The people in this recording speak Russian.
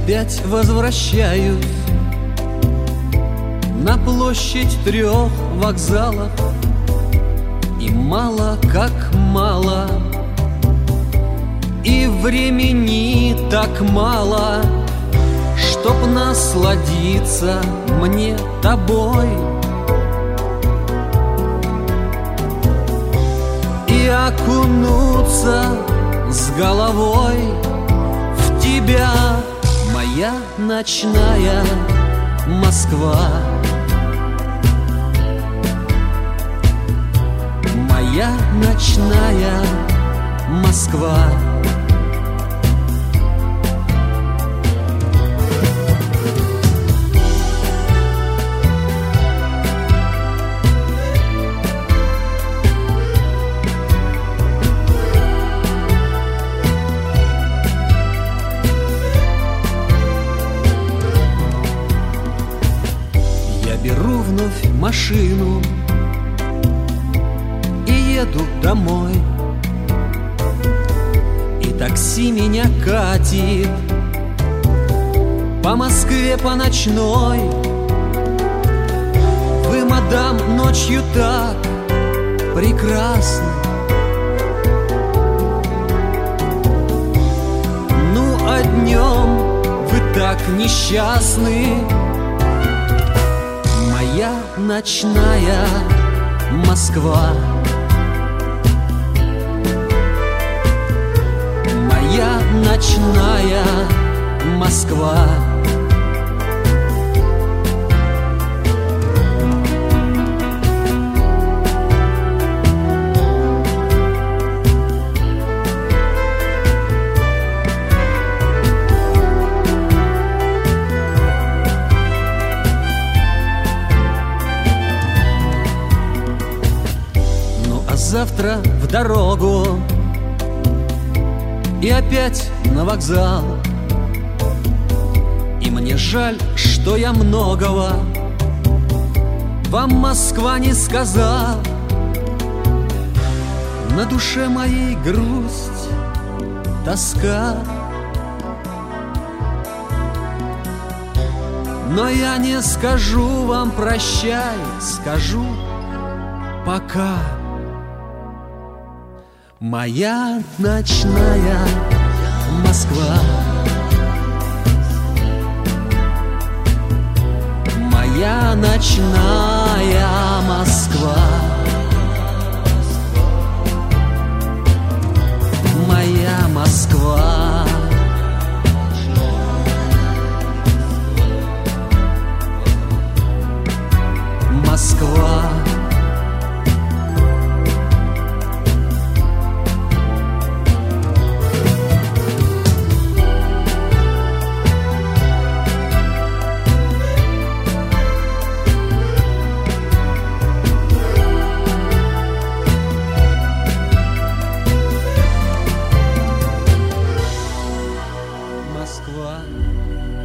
опять возвращаюсь на площадь 3 вокзалов. И мало, как мало, и времени так мало, чтоб насладиться мне тобой и окунуться с головой в тебя, моя ночная Москва. Моя ночная Москва. Я беру вновь машину и еду домой, и такси меня катит по Москве по ночной. Вы, мадам, ночью так прекрасны, ну а днем вы так несчастны. Моя ночная Москва. Моя ночная Москва. Завтра в дорогу и опять на вокзал. И мне жаль, что я многого вам, Москва, не сказал. На душе моей грусть, тоска, но я не скажу вам прощай, скажу пока. Моя ночная Москва. Моя ночная Москва. Моя Москва. Москва. Москва.